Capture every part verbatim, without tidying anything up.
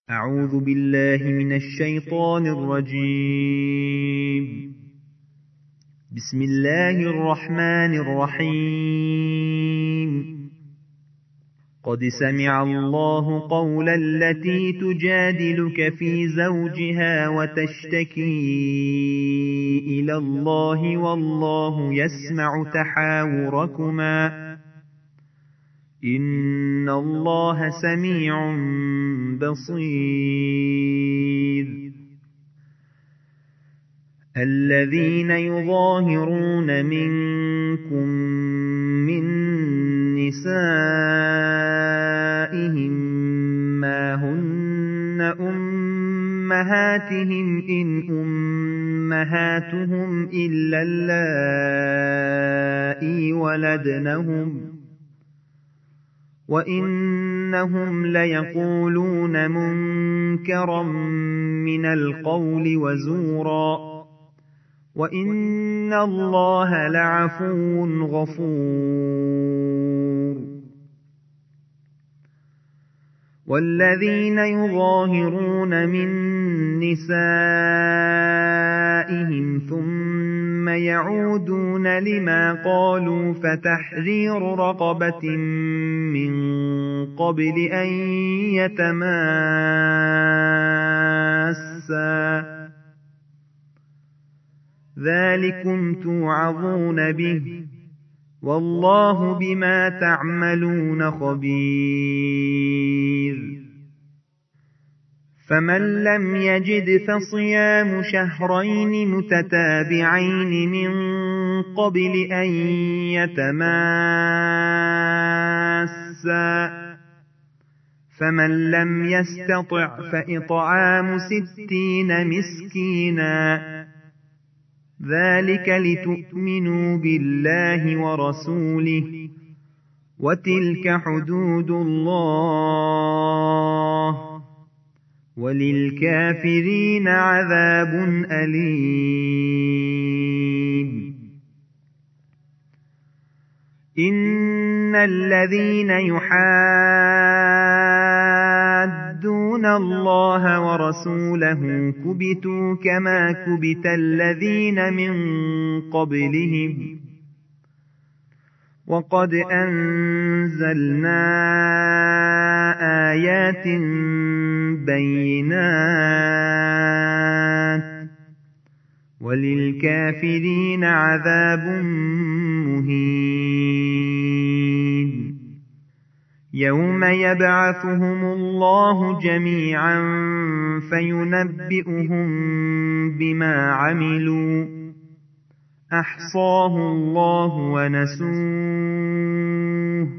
أعوذ بالله من الشيطان الرجيم. بسم الله الرحمن الرحيم. قد سمع الله قول التي تجادلك في زوجها وتشتكي إلى الله والله يسمع تحاوركما إن الله سميع بصير. الذين يظاهرون منكم من نسائهم ما هن أمهاتهم إن أمهاتهم إلا اللائي ولدنهم وإنهم ليقولون منكرا من القول وزورا وإن الله لعفو غفور. والذين يظاهرون من نسائهم ثم يعودون لما قالوا فتحرير رقبة من قبل أن يتماسا ذلكم توعظون به والله بما تعملون خبير. فمن لم يجد فصيام شهرين متتابعين من قبل أن يتماسا فمن لم يستطع فإطعام ستين مسكينا ذلك لتؤمنوا بالله ورسوله وتلك حدود الله وللكافرين عذاب أليم. إن الذين يحادون الله ورسوله كبتوا كما كبت الذين من قبلهم وقد أنزلنا آيات بينات وللكافرين عذاب مهين. يوم يبعثهم الله جميعا فينبئهم بما عملوا أحصاه الله ونسوه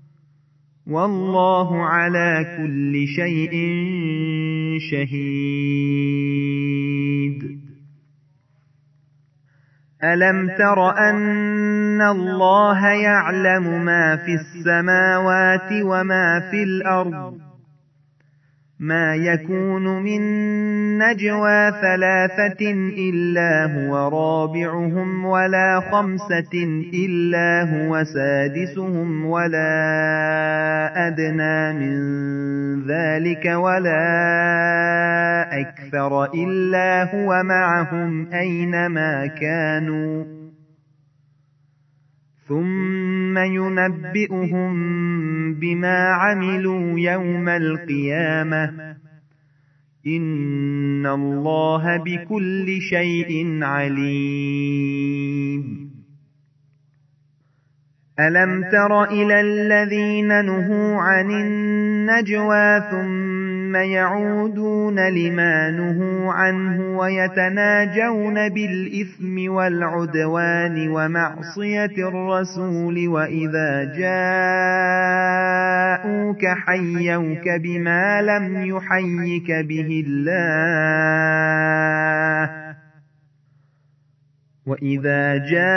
والله على كل شيء شهيد. ألم تر أن الله يعلم ما في السماوات وما في الأرض ما يكون من نجوى ثلاثة إلا هو رابعهم ولا خمسة إلا هو سادسهم ولا أدنى من ذلك ولا أكثر إلا هو معهم أينما كانوا ثم ينبئهم بما عملوا يوم القيامة إن الله بكل شيء عليم. ألم تر إلى الذين نهوا عن النجوى ثم يعودون لما نهوا عنه ويتناجون بالإثم والعدوان ومعصية الرسول وإذا جاءوك حيوك بما لم يحيك به الله وإذا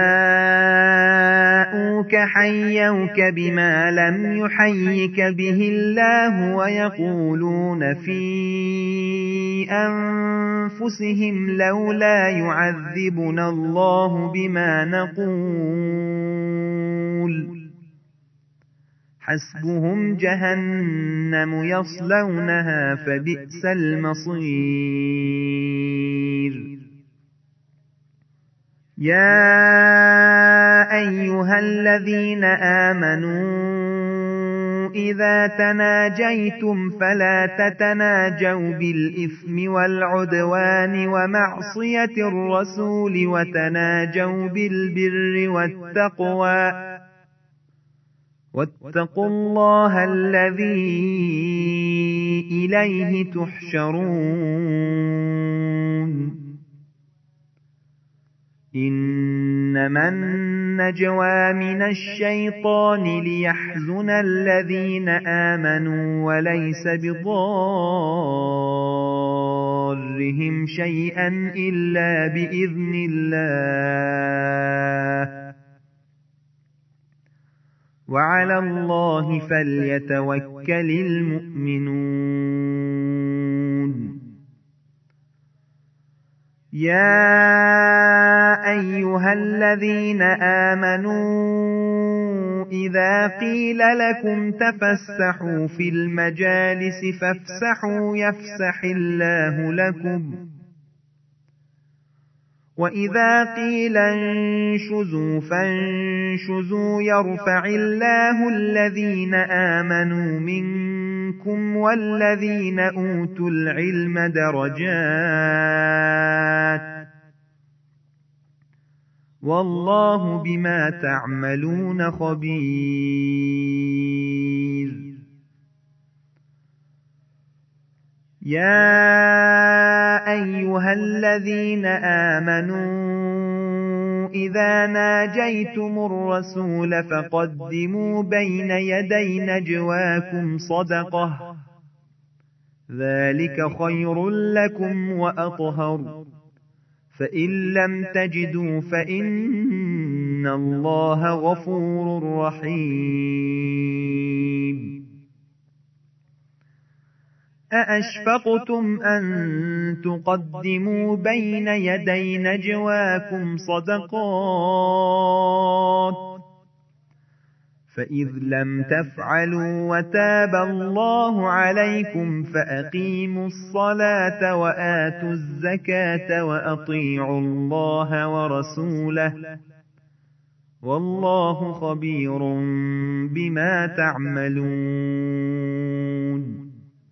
جاءوك حيوك بما لم يحيك به الله ويقولون في أنفسهم لولا يعذبنا الله بما نقول حسبهم جهنم يصلونها فبئس المصير يا أيها الذين آمنوا إذا تناجيتم فلا تتناجوا بالإثم والعدوان ومعصية الرسول وتناجوا بالبر والتقوى واتقوا الله الذي إليه تحشرون إنما النجوى من الشيطان ليحزن الذين آمنوا وليس بضارهم شيئا إلا بإذن الله وعلى الله فليتوكل المؤمنون يا أيها الذين آمنوا إذا قيل لكم تفسحوا في المجالس فافسحوا يفسح الله لكم وإذا قيل انشزوا فانشزوا يرفع الله الذين آمنوا منكم والذين أوتوا العلم درجات والله بما تعملون خبير يا أيها الذين آمنوا إذا ناجيتم الرسول فقدموا بين يدي نجواكم صدقة ذلك خير لكم وأطهر فإن لم تجدوا فإن الله غفور رحيم أأشفقتم أن تقدموا بين يدي نجواكم صدقات فإذ لم تفعلوا وتاب الله عليكم فأقيموا الصلاة وآتوا الزكاة وأطيعوا الله ورسوله والله خبير بما تعملون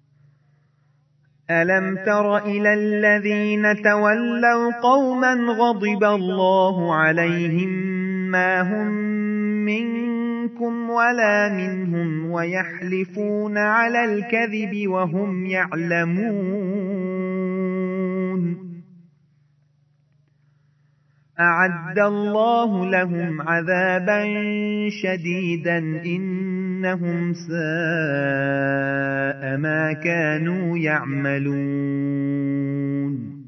ألم تر إلى الذين تولوا قوما غضب الله عليهم ما هم منكم ولا منهم ويحلفون على الكذب وهم يعلمون أعد الله لهم عذابا شديدا إنهم ساء ما كانوا يعملون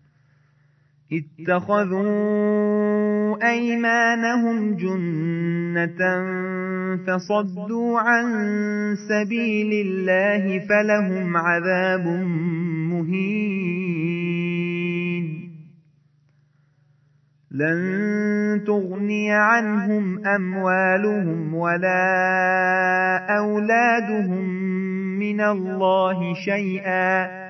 اتخذوا أيمانهم جنة فصدوا عن سبيل الله فلهم عذاب مهين لن تغني عنهم أموالهم ولا أولادهم من الله شيئا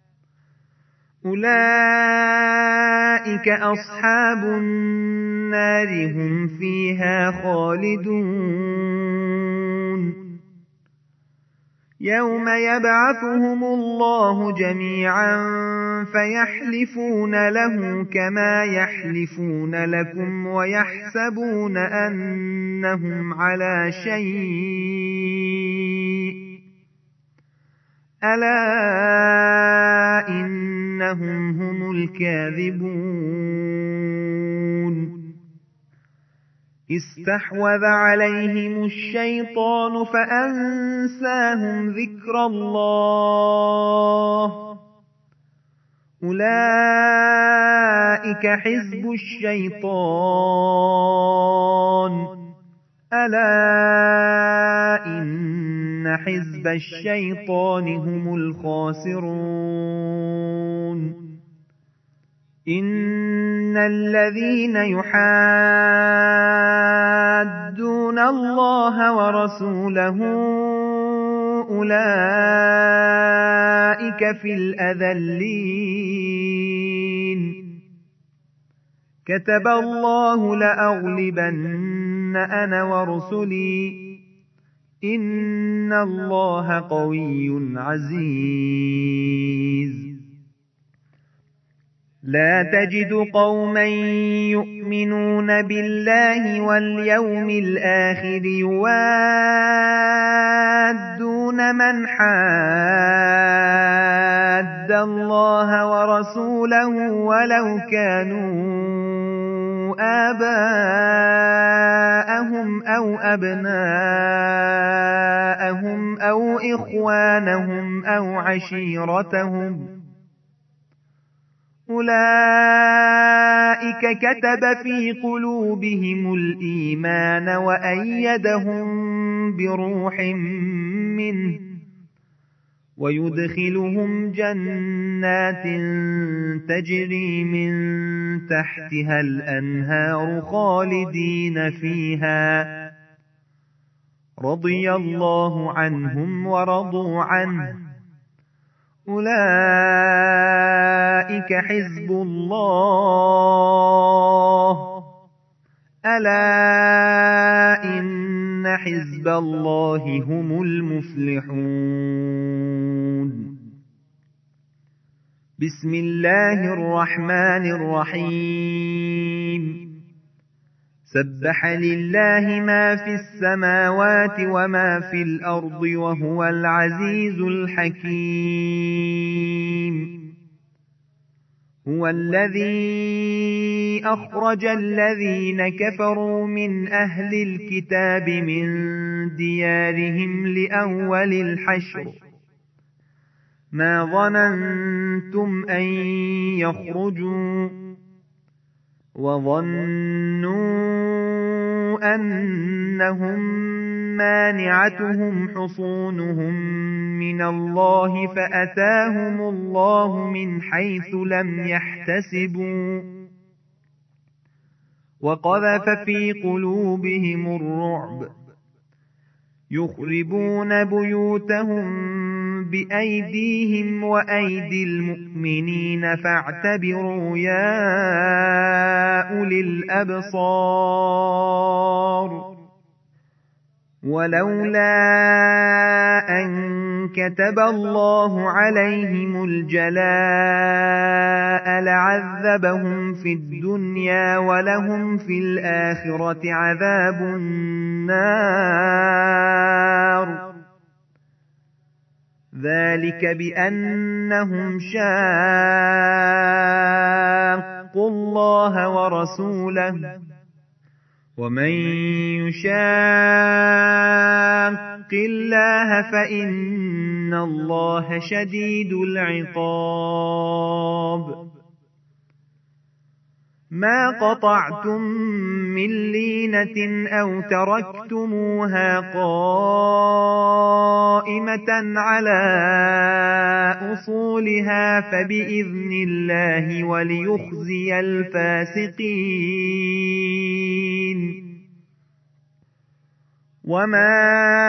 أولئك أصحاب النار هم فيها خالدون يوم يبعثهم الله جميعا فيحلفون له كما يحلفون لكم ويحسبون أنهم على شيء ألا إنهم هم الكاذبون استحوذ عليهم الشيطان فأنساهم ذكر الله أولئك حزب الشيطان ألا إن حزب الشيطان هم الخاسرون إن الذين يحادون الله ورسوله أولئك في الأذلين كتب الله لأغلبن أنا ورسلي إن الله قوي عزيز لا تجد قوما يؤمنون بالله واليوم الآخر يوادون من حاد الله ورسوله ولو كانوا آباءهم أو أبناءهم أو إخوانهم أو عشيرتهم أولئك كتب في قلوبهم الإيمان وأيدهم بروح منه ويدخلهم جنات تجري من تحتها الأنهار خالدين فيها رضي الله عنهم ورضوا عنه أولئك حزب الله ألا إن حزب الله هم المفلحون بسم الله الرحمن الرحيم سبح لله ما في السماوات وما في الأرض وهو العزيز الحكيم هو الذي أخرج الذين كفروا من أهل الكتاب من ديارهم لأول الحشر ما ظننتم أن يخرجوا وظنوا أنهم مانعتهم حصونهم من الله فأتاهم الله من حيث لم يحتسبوا وقذف في قلوبهم الرعب يخربون بيوتهم بأيديهم وأيدي المؤمنين فاعتبروا يا أولي الأبصار ولولا أن كتب الله عليهم الجلاء لعذبهم في الدنيا ولهم في الآخرة عذاب النار ذلك بأنهم شاقوا الله ورسوله ومن يشاق الله فإن الله شديد العقاب ما قطعتم من لينة أو تركتموها قائمة على أصولها فبإذن الله وليخزي الفاسقين وما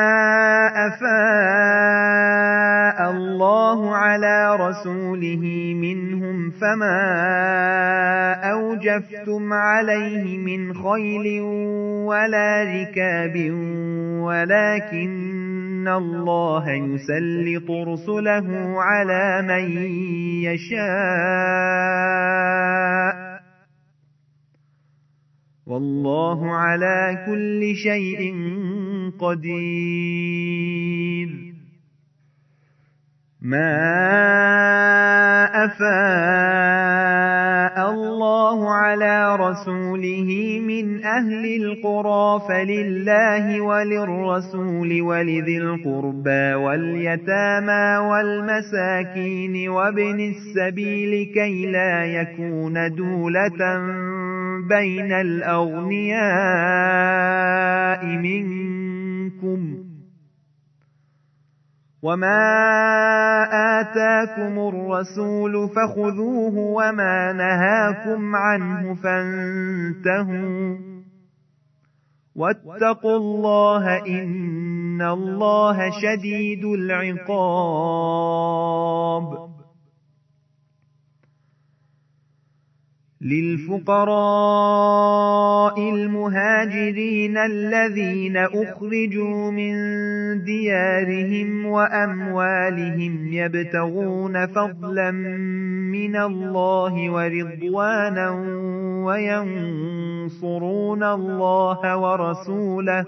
أفاء الله على رسوله منهم فما أوجفتم عليه من خيل ولا ركاب ولكن الله يسلط رسله على من يشاء والله على كل شيء قدير ما أفاء الله على رسوله من أهل القرى فلله وللرسول ولذي القربى واليتامى والمساكين وابن السبيل كي لا يكون دولة بين الأغنياء منكم وما آتاكم الرسول فخذوه وما نهاكم عنه فانتهوا واتقوا الله إن الله شديد العقاب. للفقراء المهاجرين الذين أخرجوا من ديارهم وأموالهم يبتغون فضلا من الله ورضوانا وينصرون الله ورسوله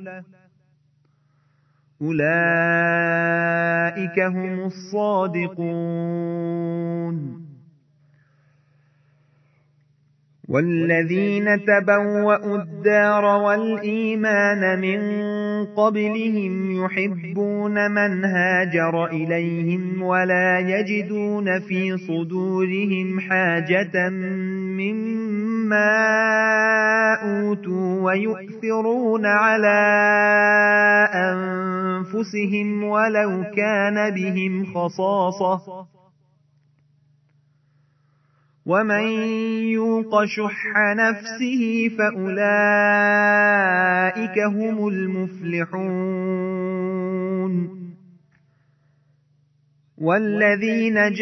أولئك هم الصادقون. والذين تبوأوا الدار والإيمان من قبلهم يحبون من هاجر إليهم ولا يجدون في صدورهم حاجة مما أوتوا ويؤثرون على أنفسهم ولو كان بهم خصاصة ومن يوق شح نفسه فأولئك هم المفلحون. والذين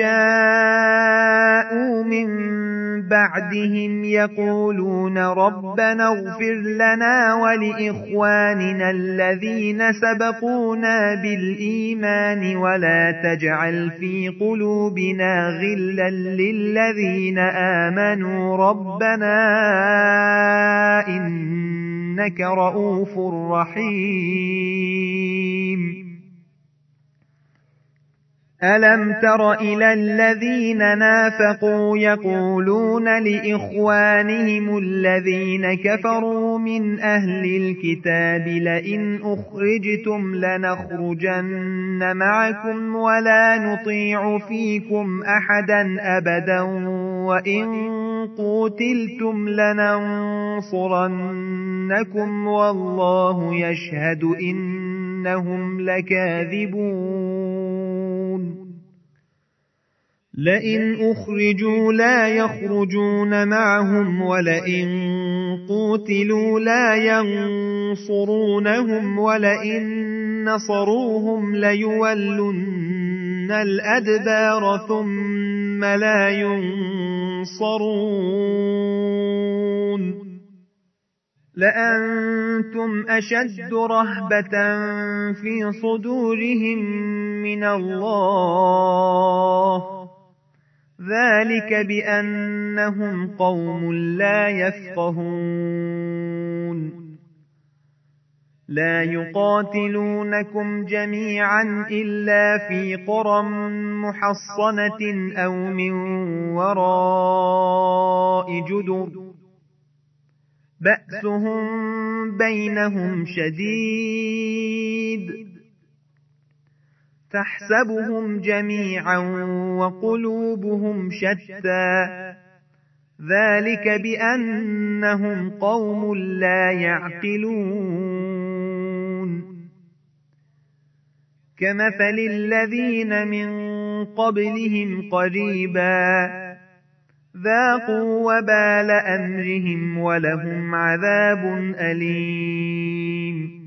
جاءوا من بعدهم يقولون ربنا اغفر لنا ولإخواننا الذين سبقونا بالإيمان ولا تجعل في قلوبنا غلا للذين آمنوا ربنا إنك رؤوف رحيم. ألم تر إلى الذين نافقوا يقولون لإخوانهم الذين كفروا من أهل الكتاب لئن أخرجتم لنخرجن معكم ولا نطيع فيكم أحدا أبدا وإن قوتلتم لننصرنكم والله يشهد إنهم لكاذبون. لئن أخرجوا لا يخرجون معهم ولئن قوتلوا لا ينصرونهم ولئن نصروهم ليولن الأدبار ثم لا ينصرون. لأنتم أشد رهبة في صدورهم من الله ذلك بأنهم قوم لا يفقهون. لا يقاتلونكم جميعا إلا في قرى محصنة أو من وراء جدر بأسهم بينهم شديد تحسبهم جميعا وقلوبهم شتى ذلك بأنهم قوم لا يعقلون. كمثل الذين من قبلهم قريبا ذاقوا وبال أمرهم ولهم عذاب أليم.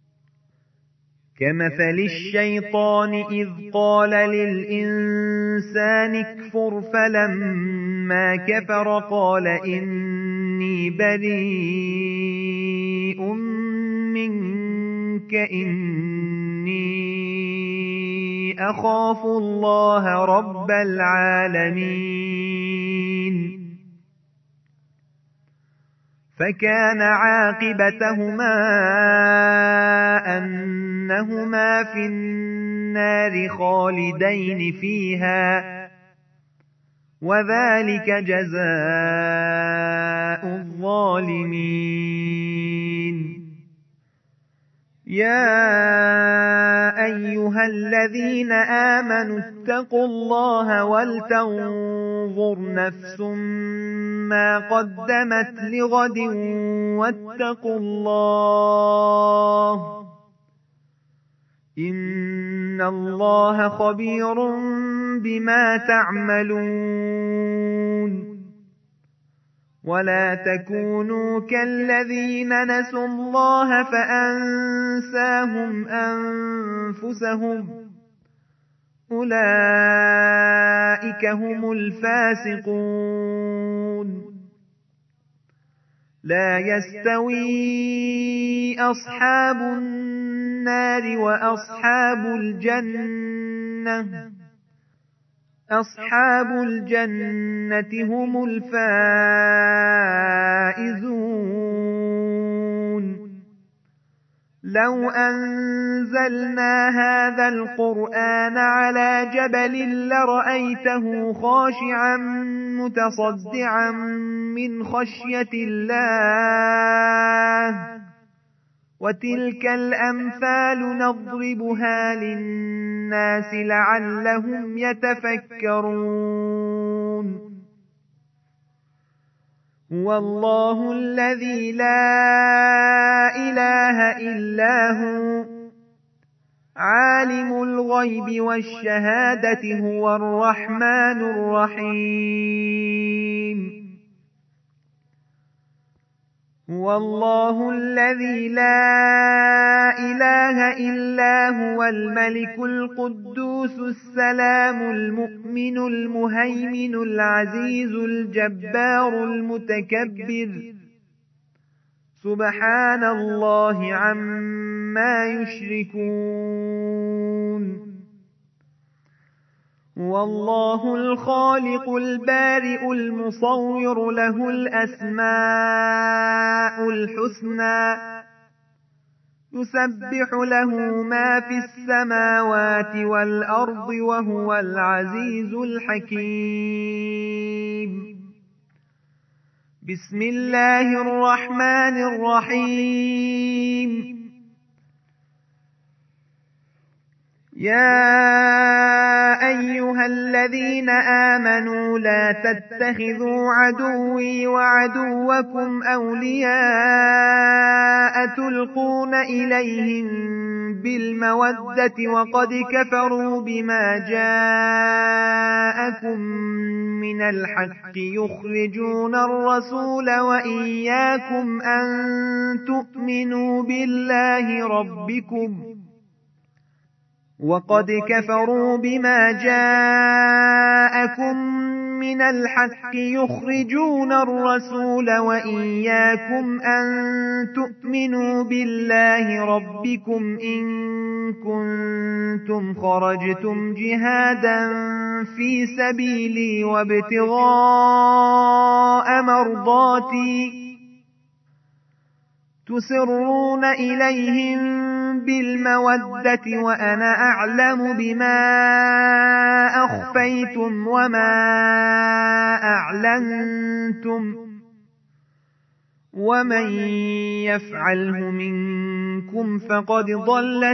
كمثل الشيطان إذ قال للإنسان اكفر فلما كفر قال إني بريء منك إني أخاف الله رب العالمين. فكان عاقبتهما أنهما في النار خالدين فيها وذلك جزاء الظالمين. يا أيها الذين آمنوا اتقوا الله ولتنظر نفس ما قدمت لغد واتقوا الله إن الله خبير بما تعملون ولا تكونوا كالذين نسوا الله فأنساهم أنفسهم أولئك هم الفاسقون لا يستوي أصحاب النار وأصحاب الجنة أصحاب الجنة هم الفائزون لو أنزلنا هذا القرآن على جبل لرأيته خاشعا متصدعا من خشية الله وتلك الأمثال نضربها للناس لعلهم يتفكرون هو الله الذي لا إله إلا هو عالم الغيب والشهادة هو الرحمن الرحيم هو الله الذي لا إله إلا هو الملك القدوس السلام المؤمن المهيمن العزيز الجبار المتكبر سبحان الله عما يشركون هو الله الخالق البارئ المصور له الأسماء الحسنى يسبح له ما في السماوات والأرض وهو العزيز الحكيم بسم الله الرحمن الرحيم يا أيها الذين آمنوا لا تتخذوا عدوي وعدوكم أولياء تلقون إليهم بالمودة وقد كفروا بما جاءكم من الحق يخرجون الرسول وإياكم أن تؤمنوا بالله ربكم وقد كفروا بما جاءكم من الحق يخرجون الرسول وإياكم أن تؤمنوا بالله ربكم إن كنتم خرجتم جهادا في سبيلي وابتغاء مرضاتي تسرون إليهم بالمودة وأنا أعلم بما أخفيتم وما أعلنتم ومن يفعله منكم فقد ضل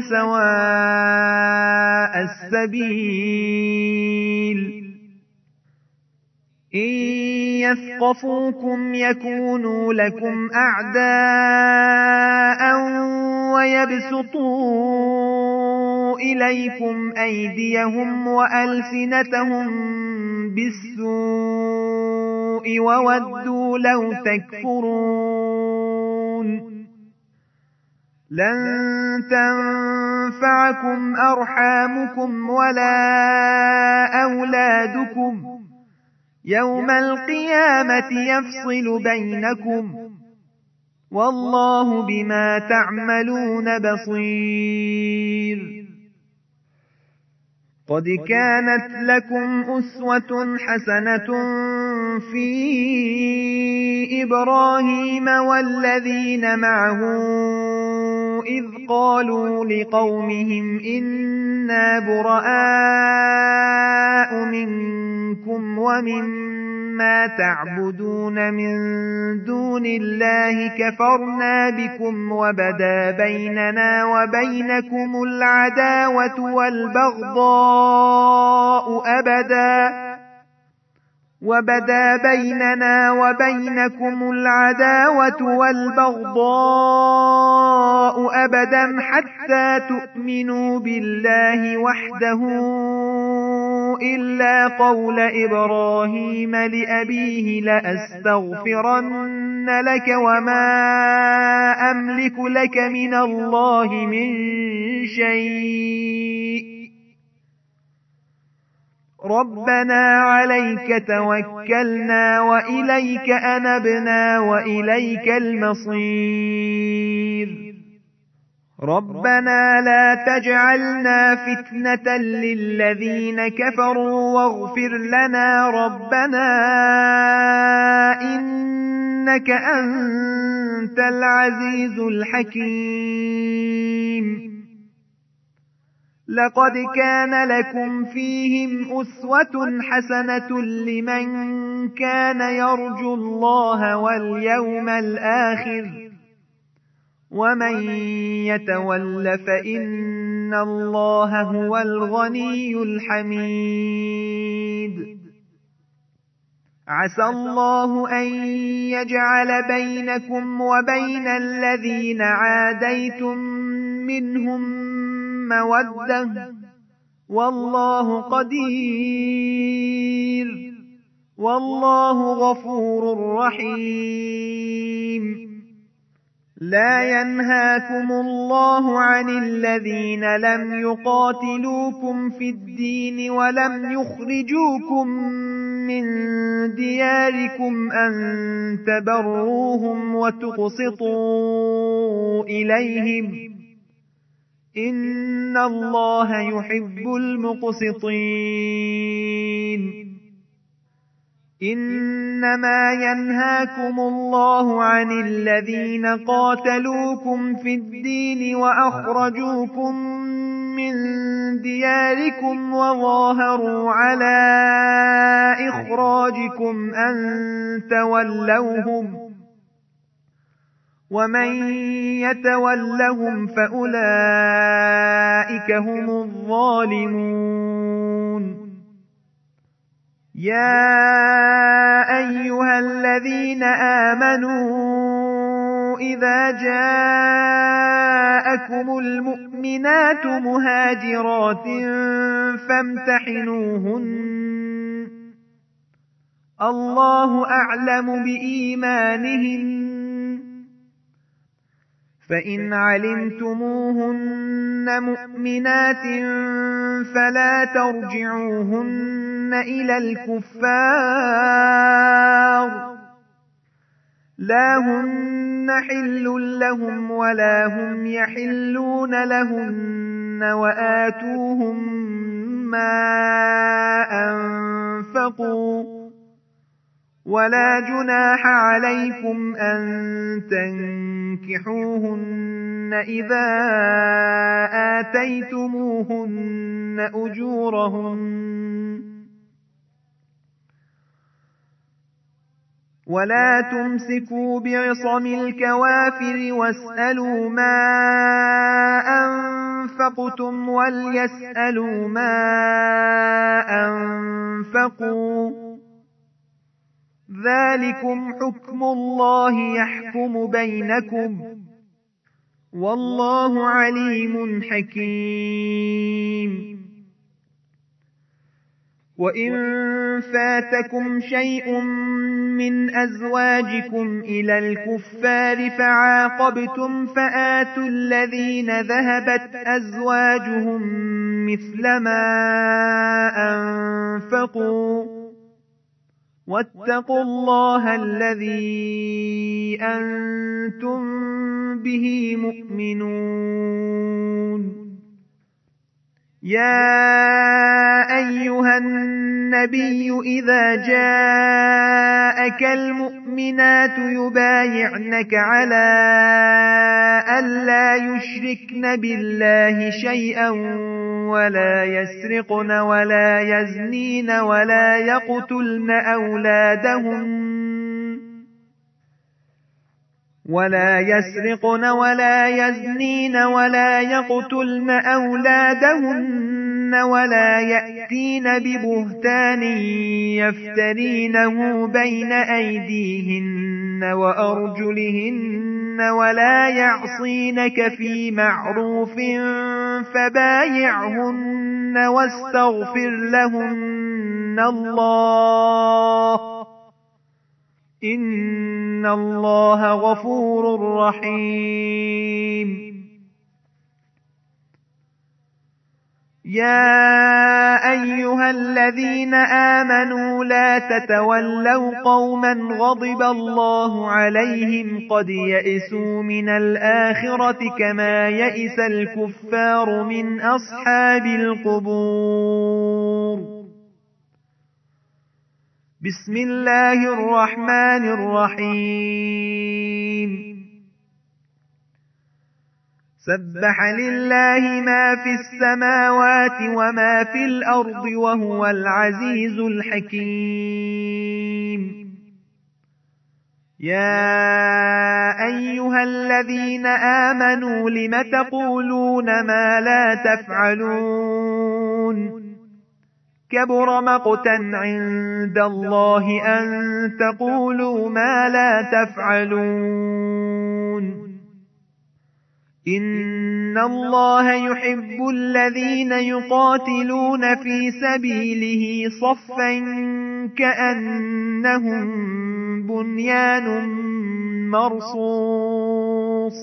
سواء السبيل إن يثقفوكم يكونوا لكم أعداء ويبسطوا إليكم أيديهم وألسنتهم بالسوء وودوا لو تكفرون لن تنفعكم أرحامكم ولا أولادكم يوم القيامة يفصل بينكم والله بما تعملون بصير قد كانت لكم أسوة حسنة في إبراهيم والذين معه إذ قالوا لقومهم إنا براء منكم ومما تعبدون من دون الله كفرنا بكم وبدا بيننا وبينكم العداوة والبغضاء أبدا وبدا بيننا وبينكم العداوة والبغضاء أبدا حتى تؤمنوا بالله وحده إلا قول إبراهيم لأبيه لأستغفرن لك وما أملك لك من الله من شيء ربنا عليك توكلنا وإليك أنبنا وإليك المصير ربنا لا تجعلنا فتنة للذين كفروا واغفر لنا ربنا إنك أنت العزيز الحكيم لقد كان لكم فيهم أسوة حسنة لمن كان يرجو الله واليوم الآخر ومن يتول فإن الله هو الغني الحميد عسى الله أن يجعل بينكم وبين الذين عاديتم منهم مودة والله قدير والله غفور رحيم لا ينهاكم الله عن الذين لم يقاتلوكم في الدين ولم يخرجوكم من دياركم أن تبروهم وتقسطوا إليهم إن الله يحب المقسطين إنما ينهاكم الله عن الذين قاتلوكم في الدين وأخرجوكم من دياركم وظاهروا على إخراجكم أن تولوهم ومن يتولهم فأولئك هم الظالمون يا أيها الذين آمنوا إذا جاءكم المؤمنات مهاجرات فامتحنوهن الله أعلم بإيمانهن فإن علمتموهن مؤمنات فلا ترجعوهن إلى الكفار لا هن حل لهم ولا هم يحلون لهن وآتوهم ما أنفقوا ولا جناح عليكم أن تنكحوهن إذا آتيتموهن أجورهن ولا تمسكوا بعصم الكوافر واسألوا ما أنفقتم وليسألوا ما أنفقوا ذلكم حكم الله يحكم بينكم والله عليم حكيم وإن فاتكم شيء من أزواجكم إلى الكفار فعاقبتم فآتوا الذين ذهبت أزواجهم مثل ما أنفقوا واتقوا الله الذي أنتم به مؤمنون يا أيها النبي إذا جاءك المؤمنات يبايعنك على ألا يشركن بالله شيئا ولا يسرقن ولا يزنين ولا يقتلن أولادهن ولا يسرقن ولا يزنين ولا يقتلن أولادهن ولا يأتين ببهتان يفترينه بين أيديهن وأرجلهن ولا يعصينك في معروف فبايعهن واستغفر لهن الله إن الله غفور رحيم. يا أيها الذين آمنوا لا تتولوا قوما غضب الله عليهم قد يئسوا من الآخرة كما يئس الكفار من أصحاب القبور. بسم الله الرحمن الرحيم. سبح لله ما في السماوات وما في الأرض وهو العزيز الحكيم. يا أيها الذين آمنوا لم تقولون ما لا تفعلون كبر مقتا عند الله أن تقولوا ما لا تفعلون. إن الله يحب الذين يقاتلون في سبيله صفا كأنهم بنيان مرصوص.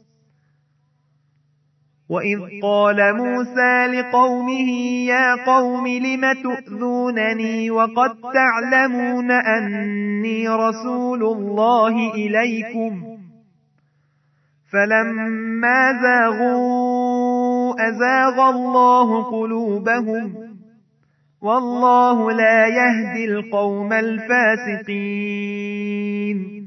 وإذ قال موسى لقومه يا قوم لم تؤذونني وقد تعلمون أني رسول الله إليكم فلما زاغوا أزاغ الله قلوبهم والله لا يهدي القوم الفاسقين.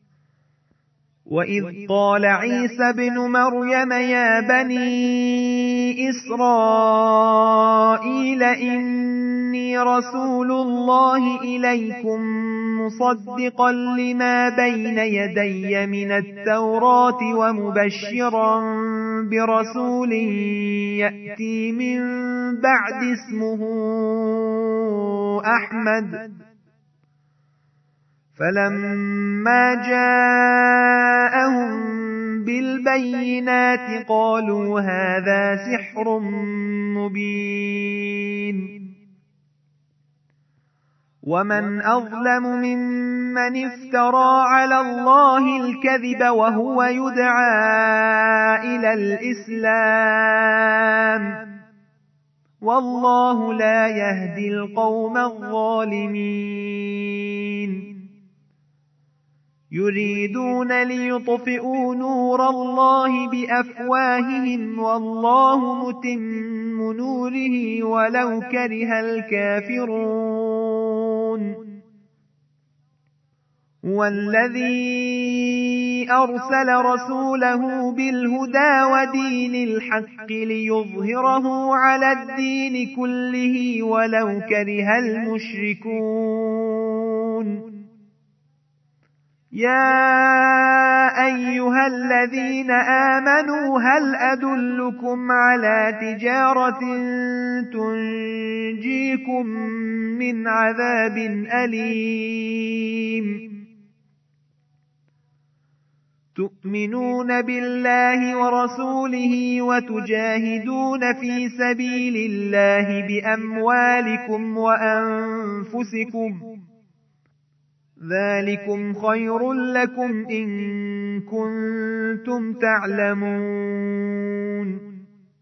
وإذ قال عيسى بن مريم يا بني إسرائيل إني رسول الله إليكم مصدقا لما بين يدي من التوراة ومبشرا برسول يأتي من بعد اسمه أحمد. فلما جاءهم بالبينات قالوا هذا سحر مبين. ومن أظلم ممن افترى على الله الكذب وهو يدعى إلى الإسلام والله لا يهدي القوم الظالمين. يريدون ليطفئوا نور الله بأفواههم والله متم نوره ولو كره الكافرون. والذي أرسل رسوله بالهدى ودين الحق ليظهره على الدين كله ولو كره المشركون. يا أيها الذين آمنوا هل أدلكم على تجارة تنجيكم من عذاب أليم تؤمنون بالله ورسوله وتجاهدون في سبيل الله بأموالكم وأنفسكم ذلكم خير لكم إن كنتم تعلمون.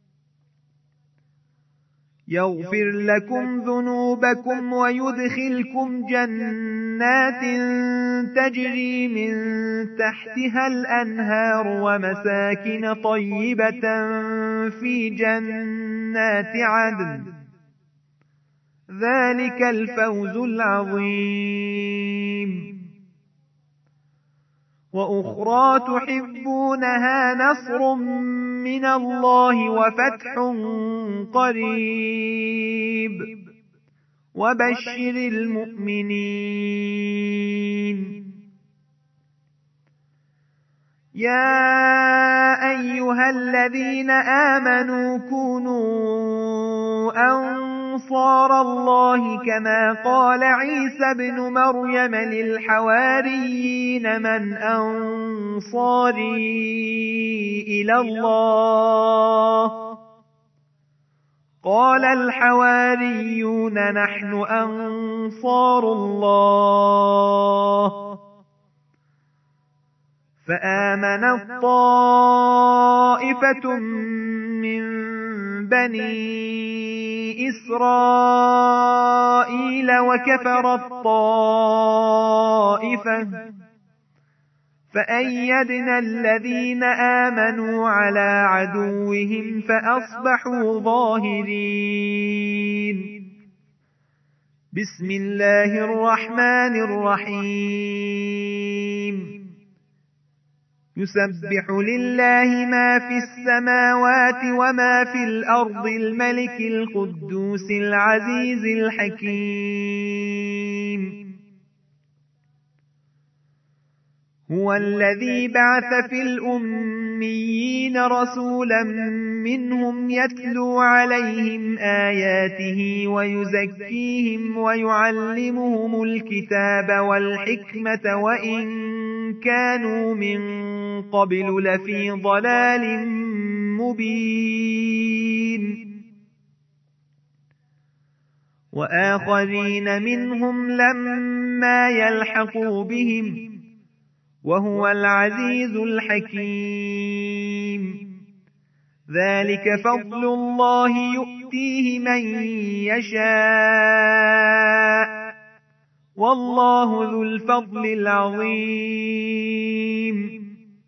يغفر لكم ذنوبكم ويدخلكم جنات تجري من تحتها الأنهار ومساكن طيبة في جنات عدن ذلك الفوز العظيم. وأخرى تحبونها نصر من الله وفتح قريب وبشر المؤمنين. يا أيها الذين آمنوا كونوا أنصار الله كما قال عيسى ابن مريم للحواريين من أنصاري إلى الله قال الحواريون نحن أنصار الله فآمنت طائفة من بني إسرائيل وكفرت طائفة فأيدنا الذين آمنوا على عدوهم فأصبحوا ظاهرين. بسم الله الرحمن الرحيم يسبح لله ما في السماوات وما في الأرض الملك القدوس العزيز الحكيم هو الذي بعث في الأميين رسولا منهم يتلو عليهم آياته ويزكيهم ويعلمهم الكتاب والحكمة وإن كانوا من قبل لفي ضلال مبين وآخرين منهم لما يلحقوا بهم وهو العزيز الحكيم ذلك فضل الله يؤتيه من يشاء والله ذو الفضل العظيم.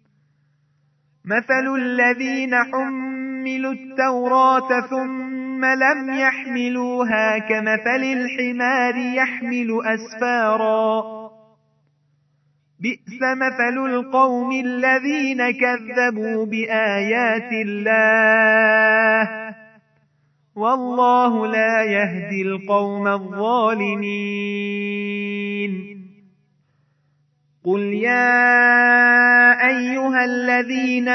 مثل الذين حملوا التوراة ثم لم يحملوها كمثل الحمار يحمل أسفارا بئس مثل القوم الذين كذبوا بآيات الله والله لا يهدي القوم الظالمين. قل يا أيها الذين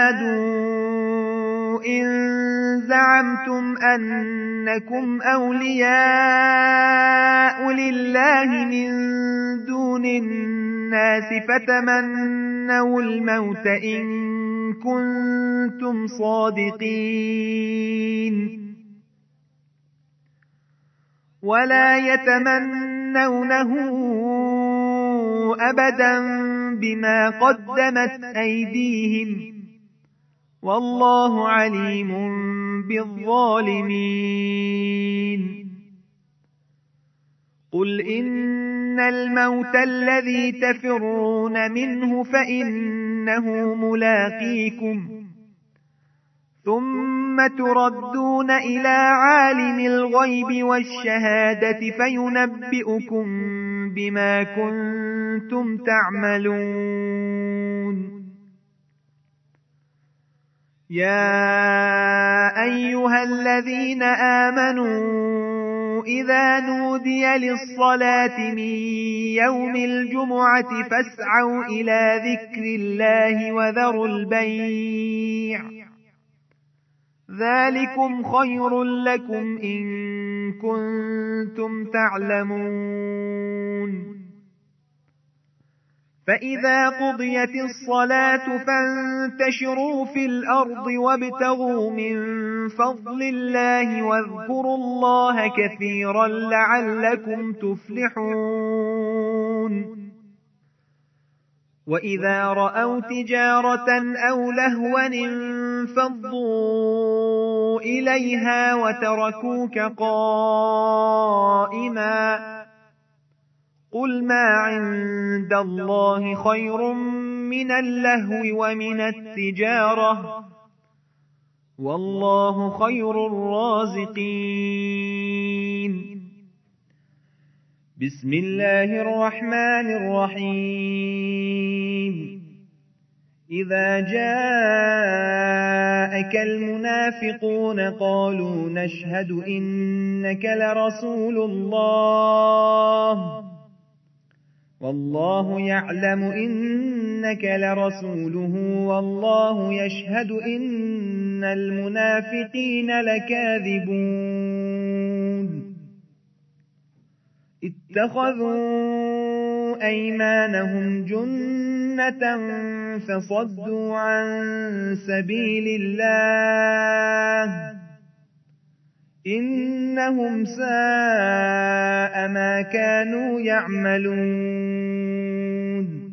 هادوا إن زعمتم أنكم أولياء لله من دون الناس فتمنوا الموت إن كنتم صادقين ولا يتمنونه أبدا بما قدمت أيديهم والله عليم بالظالمين. قل إن الموت الذي تفرون منه فإنه ملاقيكم ثم تردون إلى عالم الغيب والشهادة فينبئكم بما كنتم تعملون. يا أيها الذين آمنوا إذا نودي للصلاة من يوم الجمعة فاسعوا إلى ذكر الله وذروا البيع ذلكم خير لكم إن كنتم تعلمون. فإذا قضيت الصلاة فانتشروا في الأرض وابتغوا من فضل الله واذكروا الله كثيرا لعلكم تفلحون. وإذا رأوا تجارة أو لهوا انفضوا إليها وتركوك قائما قل ما عند الله خير من اللهو ومن التجارة والله خير الرازقين. بسم الله الرحمن الرحيم إذا جاءك المنافقون قالوا نشهد إنك لرسول الله والله يعلم إنك لرسوله والله يشهد إن المنافقين لكاذبون. اتخذوا أيمانهم جنة فصدوا عن سبيل الله إنهم ساء ما كانوا يعملون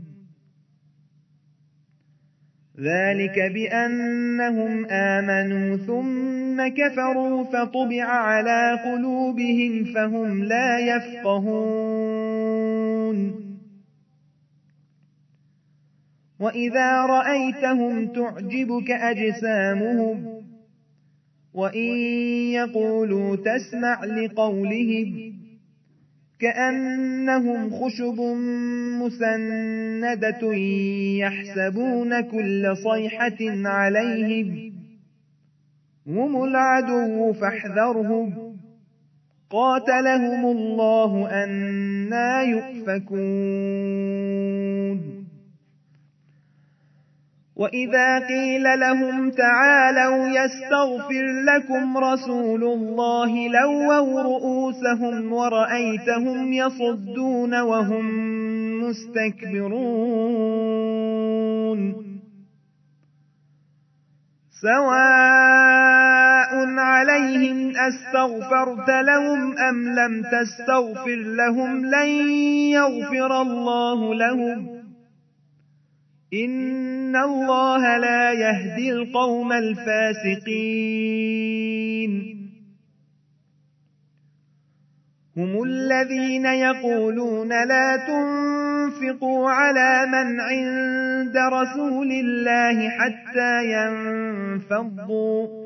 ذلك بأنهم آمنوا ثم كفروا فطبع على قلوبهم فهم لا يفقهون وإذا رأيتهم تعجبك أجسامهم وإن يقولوا تسمع لقولهم كأنهم خشب مسندة يحسبون كل صيحة عليهم هم العدو فاحذرهم قاتلهم الله أنى يؤفكون وإذا قيل لهم تعالوا يستغفر لكم رسول الله لووا رؤوسهم ورأيتهم يصدون وهم مستكبرون سواء عليهم أستغفرت لهم أم لم تستغفر لهم لن يغفر الله لهم إن الله لا يهدي القوم الفاسقين هم الذين يقولون لا تنفقوا على من عند رسول الله حتى ينفضوا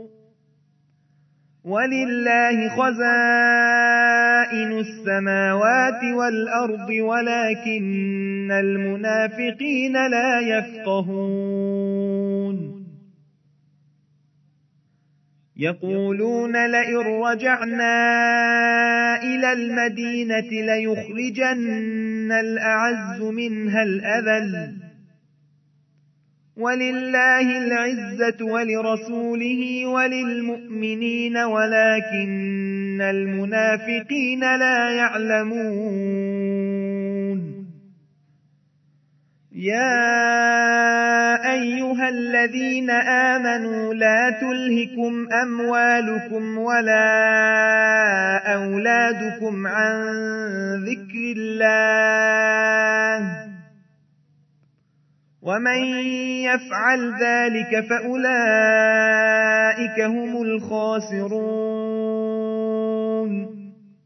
ولله خزائن السماوات والأرض ولكن المنافقين لا يفقهون يقولون لئن رجعنا إلى المدينة ليخرجن الأعز منها الأذل ولله العزة ولرسوله وللمؤمنين ولكن المنافقين لا يعلمون يا أيها الذين آمنوا لا تلهكم أموالكم ولا أولادكم عن ذكر الله ومن يفعل ذلك فأولئك هم الخاسرون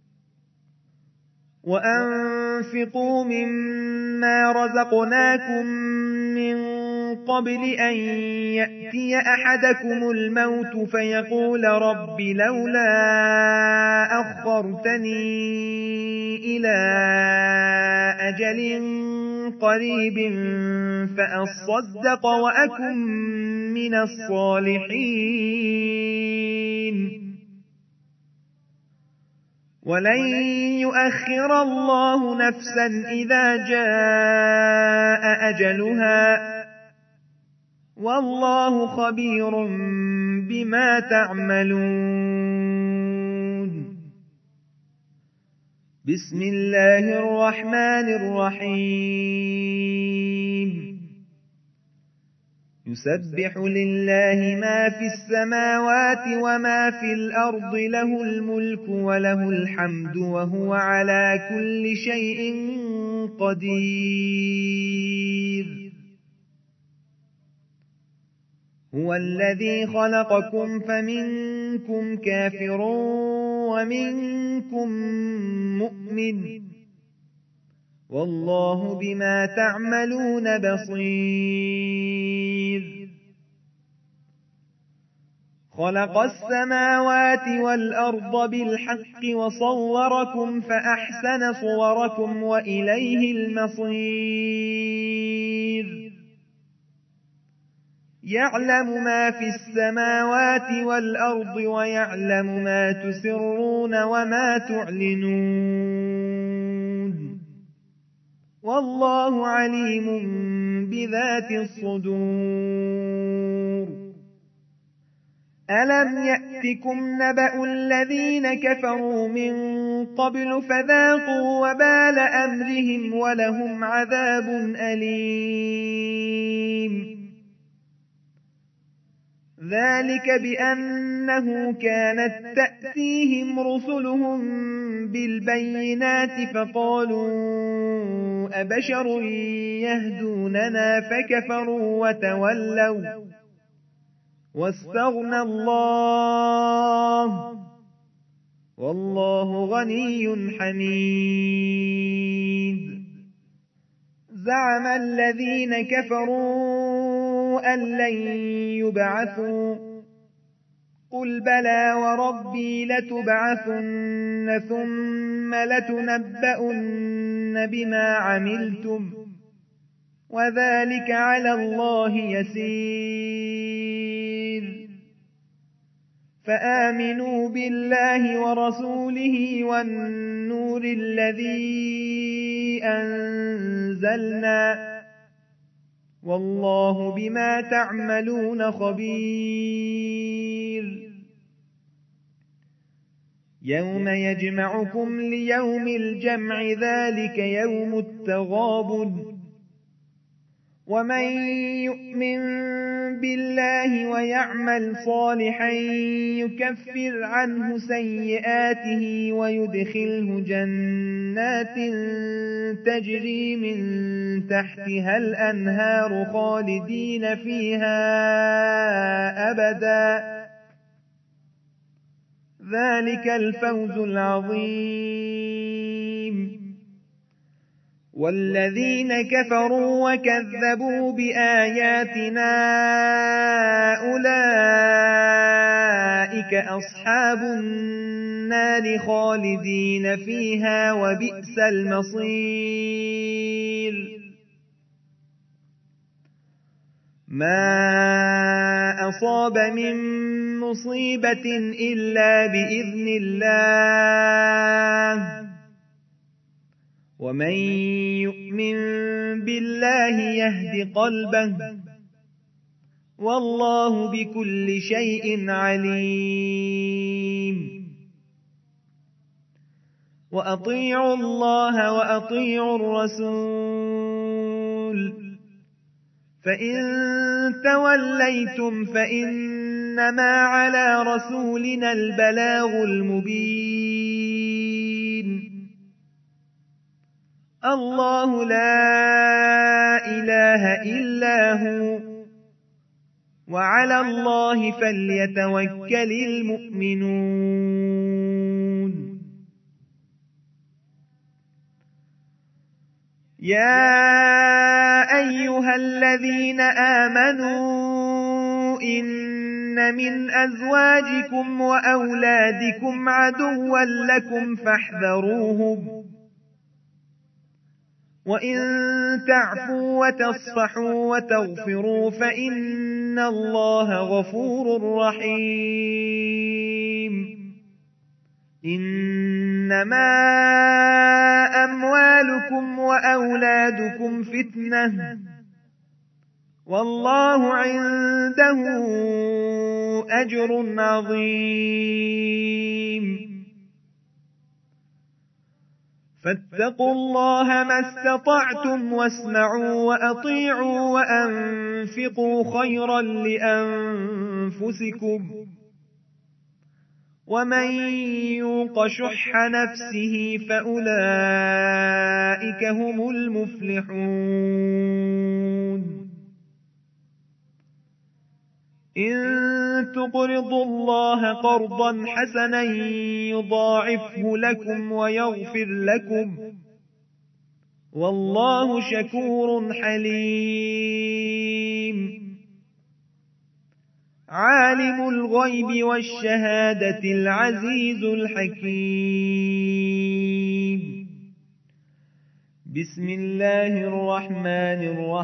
وأنفقوا مما رزقناكم من قبل أن يأتي أحدكم الموت فيقول رب لولا أخرتني إلى أجل قريب فأصدق وأكن من الصالحين ولن يؤخر الله نفسا إذا جاء أجلها والله خبير بما تعملون بسم الله الرحمن الرحيم يسبح لله ما في السماوات وما في الأرض له الملك وله الحمد وهو على كل شيء قدير هو الذي خلقكم فمنكم كافر ومنكم مؤمن والله بما تعملون بصير خلق السماوات والأرض بالحق وصوركم فأحسن صوركم وإليه المصير يعلم ما في السماوات والأرض ويعلم ما تسرون وما تعلنون والله عليم بذات الصدور ألم يأتكم نبأ الذين كفروا من قبل فذاقوا وبال أمرهم ولهم عذاب أليم ذلك بأنه كانت تأتيهم رسلهم بالبينات فقالوا أبشر يهدوننا فكفروا وتولوا واستغنى الله والله غني حميد زعم الذين كفروا أن لن يبعثوا قل بلى وربي لتبعثن ثم لتنبؤن بما عملتم وذلك على الله يسير فآمنوا بالله ورسوله والنور الذي أنزلنا والله بما تعملون خبير يوم يجمعكم ليوم الجمع ذلك يوم التغابن ومن يؤمن بالله ويعمل صالحا يكفر عنه سيئاته ويدخله جنات تجري من تحتها الأنهار خالدين فيها أبدا ذلك الفوز العظيم والذين كفروا وكذبوا بآياتنا أولئك أصحاب النار خالدين فيها وبئس المصير ما أصاب من مصيبة إلا بإذن الله ومن يؤمن بالله يهد قلبه والله بكل شيء عليم وأطيعوا الله وأطيعوا الرسول فإن توليتم فإنما على رسولنا البلاغ المبين الله لا إله إلا هو وعلى الله فليتوكل المؤمنون يا أيها الذين آمنوا إن من أزواجكم وأولادكم عدوا لكم فاحذروهم وإن تعفوا وتصفحوا وتغفروا فإن الله غفور رحيم إنما أموالكم وأولادكم فتنة والله عنده أجر عظيم فاتقوا الله ما استطعتم واسمعوا وأطيعوا وأنفقوا خيرا لأنفسكم ومن يوق شح نفسه فأولئك هم المفلحون إن تقرضوا الله قرضا حسنا يضاعفه لكم ويغفر لكم والله شكور حليم عالم الغيب والشهادة العزيز الحكيم بسم الله الرحمن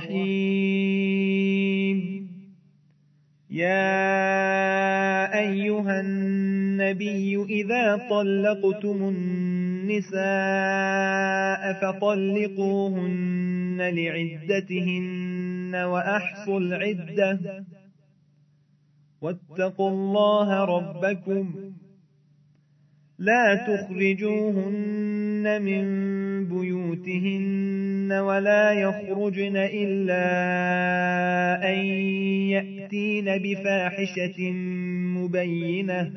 الرحيم يا أيها النبي إذا طلقتم النساء فطلقوهن لعدتهن وأحصوا العدة واتقوا الله ربكم لا تخرجوهن من بيوتهن ولا يخرجن إلا أن يأتين بفاحشة مبينة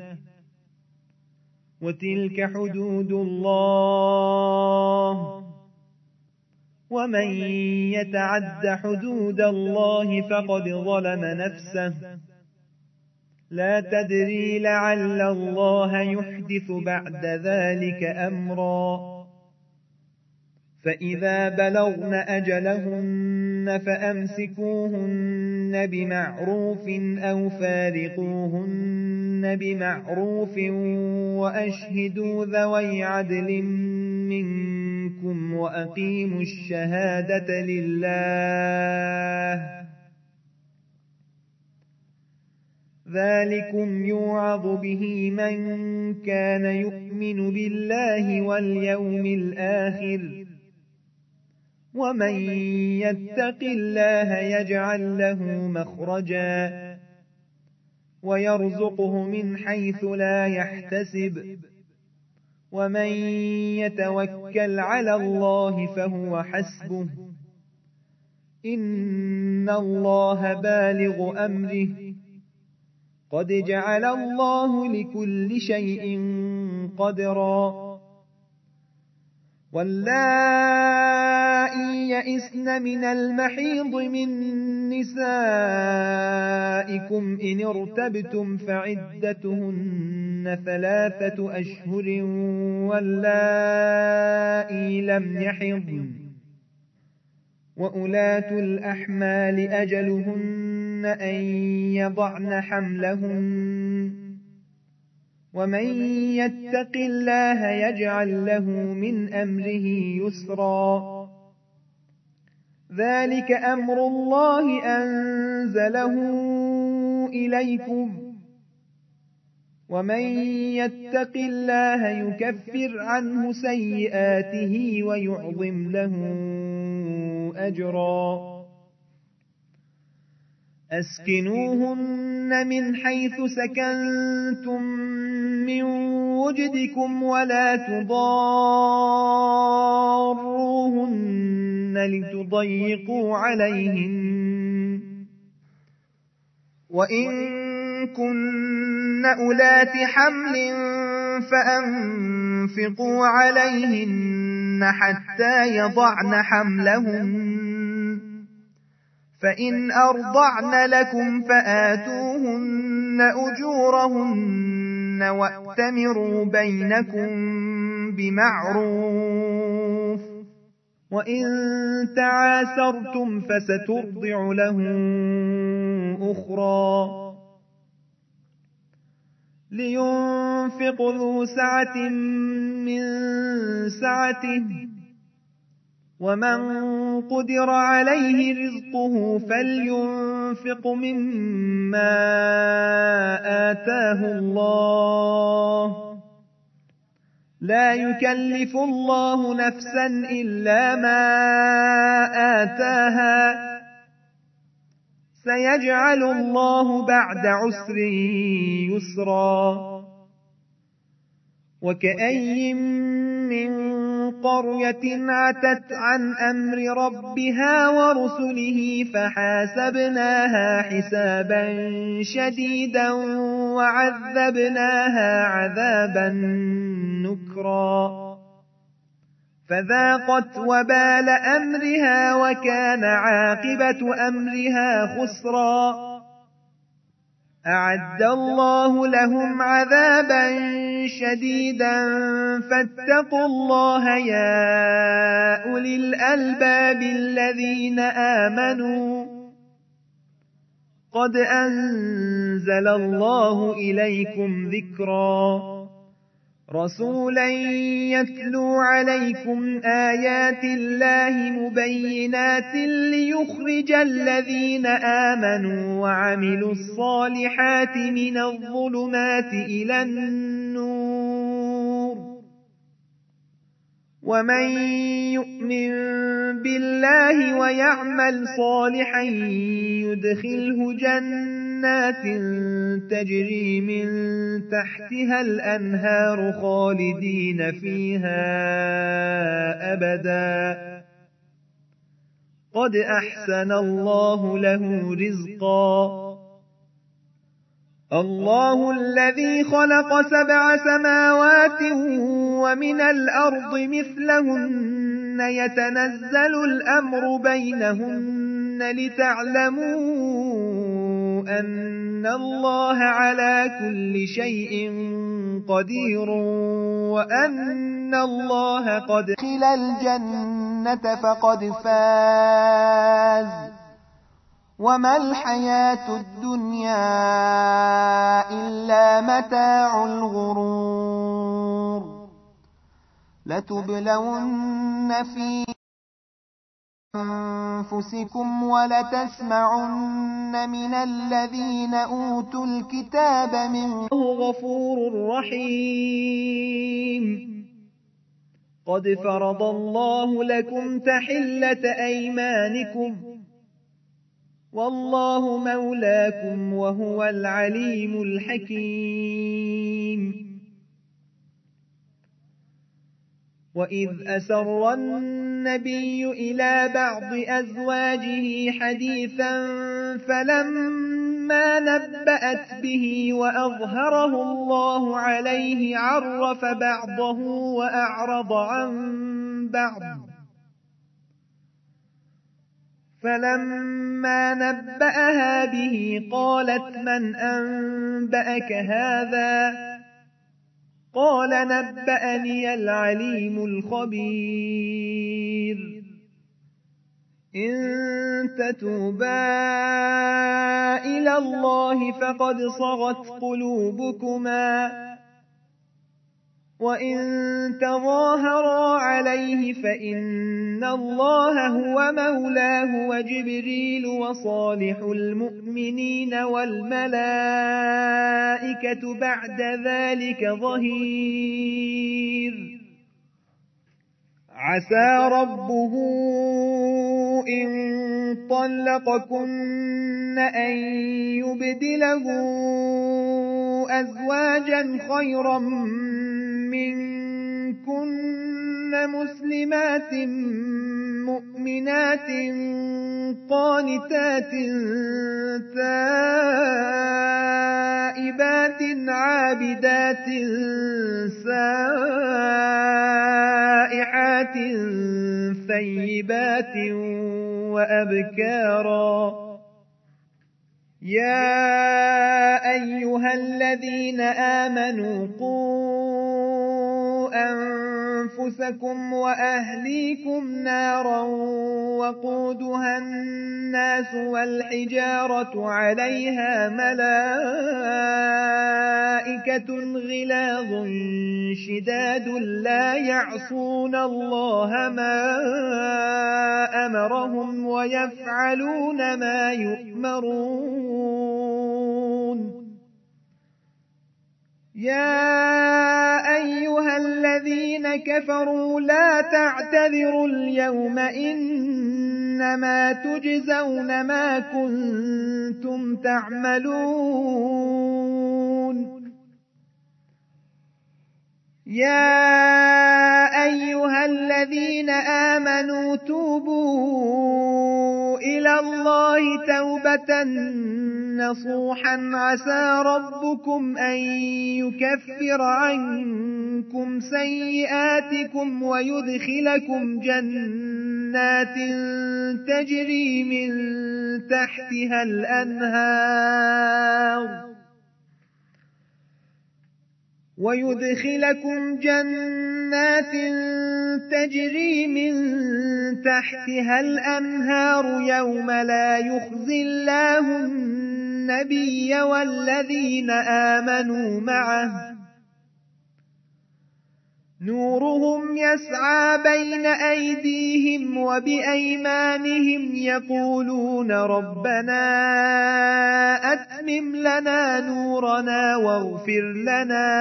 وتلك حدود الله ومن يتعد حدود الله فقد ظلم نفسه لا تدري لعل الله يحدث بعد ذلك أمرا فإذا بلغن أجلهن فأمسكوهن بمعروف أو فارقوهن بمعروف وأشهدوا ذوي عدل منكم وأقيموا الشهادة لله ذلكم يوعظ به من كان يؤمن بالله واليوم الآخر ومن يتق الله يجعل له مخرجا ويرزقه من حيث لا يحتسب ومن يتوكل على الله فهو حسبه إن الله بالغ أمره قد جعل الله لكل شيء قدرا واللائي يئسن من المحيض من نسائكم إن ارتبتم فعدتهن ثلاثة أشهر واللائي لم يحضن وأولاة الأحمال أجلهن أن يضعن حملهن ومن يتق الله يجعل له من أمره يسرا ذلك أمر الله أنزله إليكم ومن يتق الله يكفر عنه سيئاته ويعظم له أجرا أسكنوهن من حيث سكنتم من وجدكم ولا تضاروهن لتضيقوا عليهن وإن كن أولات حمل فأنفقوا عليهن حتى يضعن حملهن فإن أرضعن لكم فآتوهن أجورهن وأتمروا بينكم بمعروف وإن تعاسرتم فسترضع له أخرى لينفق ذو سعة من سعته ومن قدر عليه رزقه فلينفق مما آتاه الله لا يكلف الله نفسا إلا ما آتاها سيجعل الله بعد عسر يسرا وكأي من قرية عتت عن أمر ربها ورسله فحاسبناها حسابا شديدا وعذبناها عذابا نكرا فذاقت وبال أمرها وكان عاقبة أمرها خسرا أعد الله لهم عذابا شديدا فاتقوا الله يا أولي الألباب الذين آمنوا قد أنزل الله إليكم ذكرا رسولا يتلو عليكم آيات الله مبينات ليخرج الذين آمنوا وعملوا الصالحات من الظلمات إلى النور ومن يؤمن بالله ويعمل صالحا يدخله جنات جنات تجري من تحتها الأنهار خالدين فيها أبدا قد أحسن الله له رزقا الله الذي خلق سبع سماوات ومن الأرض مثلهن يتنزل الأمر بينهن لتعلموا أن الله على كل شيء قدير وأن الله قد دخل الجنة فقد فاز وما الحياة الدنيا إلا متاع الغرور لتبلون في أنفسكم ولتسمعن من الذين أوتوا الكتاب من غفور رحيم قد فرض الله لكم تحلة أيمانكم والله مولاكم وهو العليم الحكيم وإذ أسر النبي إلى بعض أزواجه حديثا فلما نبأت به وأظهره الله عليه عرف بعضه وأعرض عن بعض فلما نبأها به قالت من أنبأك هذا قال نبأني العليم الخبير إن تتوبا إلى الله فقد صغت قلوبكما وإن تظاهرا عليه فإن الله هو مولاه وجبريل وصالح المؤمنين والملائكة بعد ذلك ظهير عسى ربه إن طلقكن أن يبدله أزواجا خيرا منكن مسلمات مؤمنات قانتات تائبات عابدات سائحات ثيبات وأبكارا يا أيها الذين آمنوا قوا أنفسكم وأهليكم نارا وقودها الناس والحجارة عليها ملائكة غلاظ شداد لا يعصون الله ما أمرهم ويفعلون ما يؤمرون يا أيها الذين كفروا لا تعتذروا اليوم إنما تجزون ما كنتم تعملون يا أيها الذين آمنوا توبوا إلى الله توبة نصوحا عسى ربكم أن يكفر عنكم سيئاتكم ويدخلكم جنات تجري من تحتها الأنهار ويدخلكم جنات تجري من تحتها الأنهار يوم لا يخزي الله النبي والذين آمنوا معه نورهم يسعى بين أيديهم وبأيمانهم يقولون ربنا أتمم لنا نورنا واغفر لنا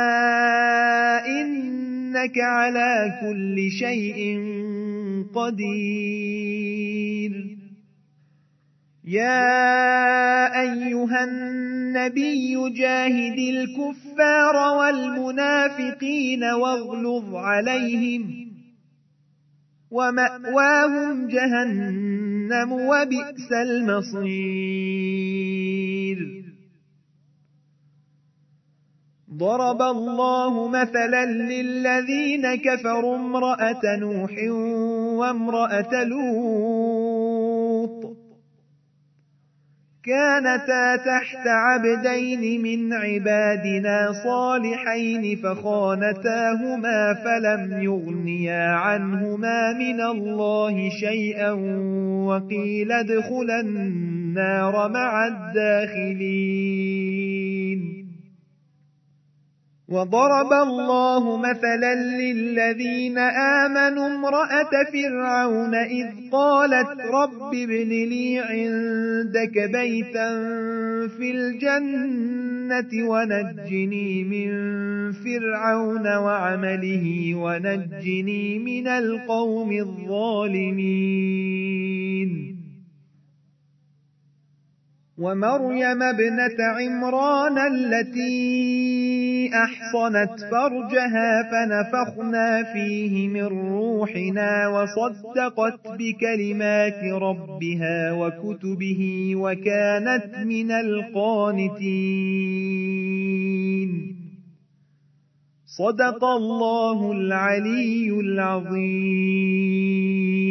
إنك على كل شيء قدير يا أيها النبي جاهد الكفار والمنافقين واغلظ عليهم ومأواهم جهنم وبئس المصير ضرب الله مثلا للذين كفروا امرأة نوح وامرأة لوط كانتا تحت عبدين من عبادنا صالحين فخانتاهما فلم يغنيا عنهما من الله شيئا وقيل ادخلا النار مع الداخلين وضرب الله مثلا للذين آمنوا امرأة فرعون إذ قالت رب ابن لي عندك بيتا في الجنة ونجني من فرعون وعمله ونجني من القوم الظالمين ومريم ابنة عمران التي أحصنت فرجها فنفخنا فيه من روحنا وصدقت بكلمات ربها وكتبه وكانت من القانتين صدق الله العلي العظيم.